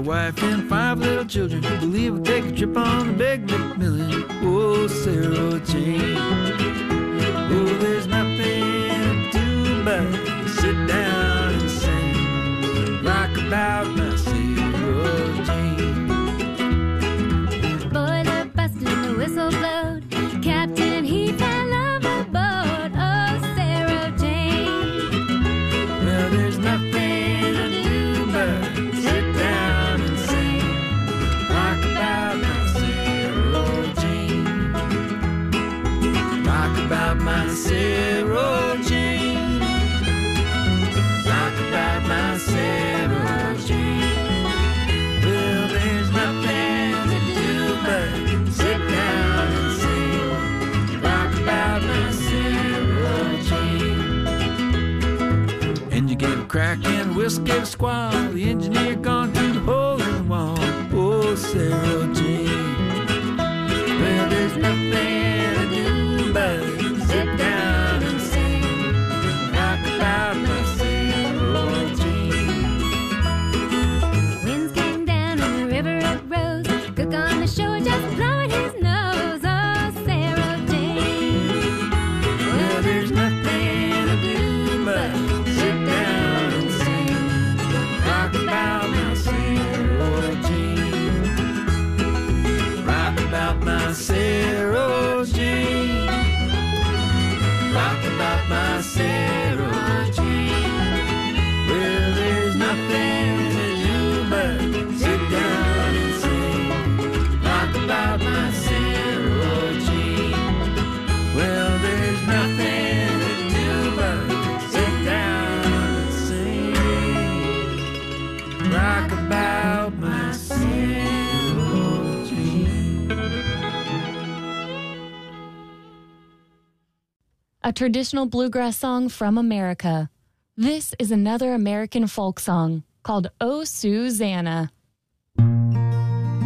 wife and 5 little children. Believe we'll take a trip on the big McMillan. Oh, Sarah Jane. Oh, there's nothing to do but sit down and sing. Rock about my Sarah Jane. Boiler busted and the whistle blowed. Captain, he fell overboard. Oh, Sarah Jane. Well, there's nothing to do but sit down and sing. Rock about my Sarah Jane. Rock about my Sarah Jane. Rock about my Sarah Jane. Well, there's nothing to do but sit down and sing. Rock about my Sarah Jane. Engine gave a crack and the whistle gave a squall. The engineer gone through the hole in the wall. Oh, Sarah Jane. Well, there's nothing to do but sit down and sing. Rock about my Sarah Jane. Winds came down and the river it rose. Cook on the shore just blowing his nose. Oh, Sarah Jane. Well, there's nothing to do but sit down and sing. Rock about my Sarah Jane. Rock about my Sarah Jane. Rock about my Sarah Jane. Well, there's nothing to do but sit down and sing. Rock about my Sarah Jane. Well, there's nothing to do but sit down and sing. Rock about my Sarah Jane. A traditional bluegrass song from America. This is another American folk song called Oh Susanna.